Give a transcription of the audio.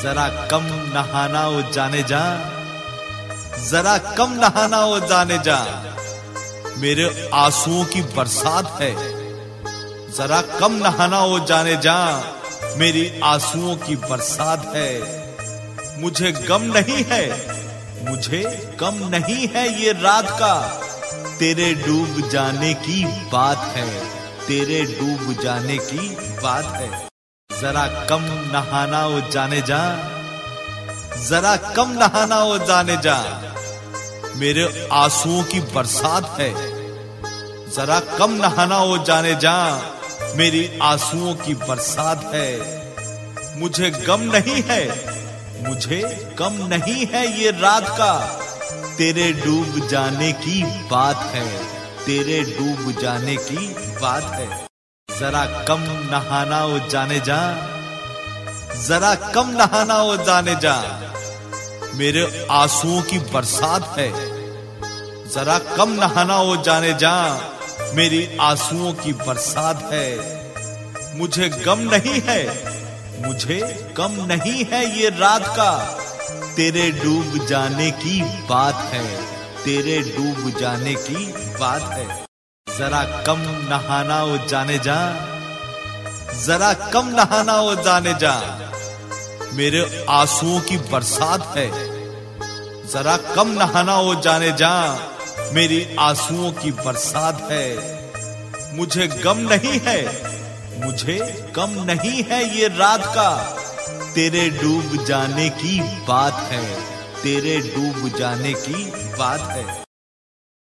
जरा कम नहाना ओ जाने जा, जरा कम नहाना ओ जाने जा, मेरे आंसुओं की बरसात है। जरा कम नहाना ओ जाने जा, मेरी आंसुओं की बरसात है। मुझे गम नहीं है, मुझे गम नहीं है ये रात का, तेरे डूब जाने की बात है, तेरे डूब जाने की बात है। जरा कम नहाना ओ जाने जा, जरा कम नहाना ओ जाने जा, मेरे आंसुओं की बरसात है। जरा कम नहाना ओ जाने जा, मेरी आंसुओं की बरसात है। मुझे गम नहीं है, मुझे गम नहीं है ये रात का, तेरे डूब जाने की बात है, तेरे डूब जाने की बात है। जरा कम नहाना ओ जाने जा, जरा कम नहाना ओ जाने जा, मेरे आंसुओं की बरसात है। जरा कम नहाना ओ जाने जा, मेरी आंसुओं की बरसात है। मुझे गम नहीं है, मुझे गम नहीं है ये रात का, तेरे डूब जाने की बात है, तेरे डूब जाने की बात है। जरा कम नहाना ओ जाने जा, जरा कम नहाना ओ जाने जा, मेरे आंसुओं की बरसात है। जरा कम नहाना ओ जाने जा, मेरी आंसुओं की बरसात है। मुझे गम नहीं है, मुझे गम नहीं है ये रात का, तेरे डूब जाने की बात है, तेरे डूब जाने की बात है।